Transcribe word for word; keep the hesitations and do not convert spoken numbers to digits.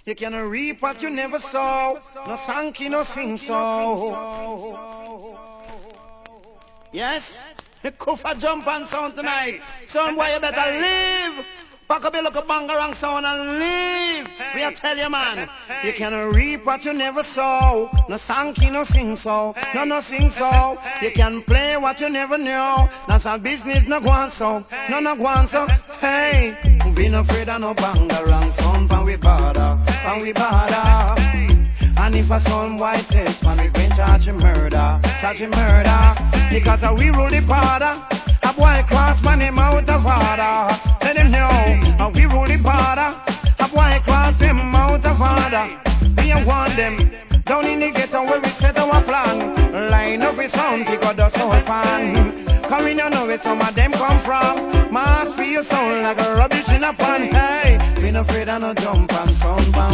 You can reap what you never sow. No sanky, no sing so. Yes? The Kufa jump and sound tonight. Son boy, you better live. Pack up your look a bangarang sound and live. We are tell you, man. You can reap what you never sow. No sanky, no sing so. No, no sing so. You can play what you never know. That's our business, no guan so. No, no guan so. Hey, be no afraid of no bangarang sound. Pan we bother, pan we bother. And if a son white test, man, we bring charge of murder, charge of murder. Because uh, we rule the border. A boy cross man him out of order. Let him know, uh, we rule the border. A boy cross him out of order. We want them down in the ghetto where we set our plan. Line up with sound, figure the soul fan. Come in, you know where some of them come from. Mass for your sound like a rubbish in a pan. Hey, we no afraid of no jump and sound.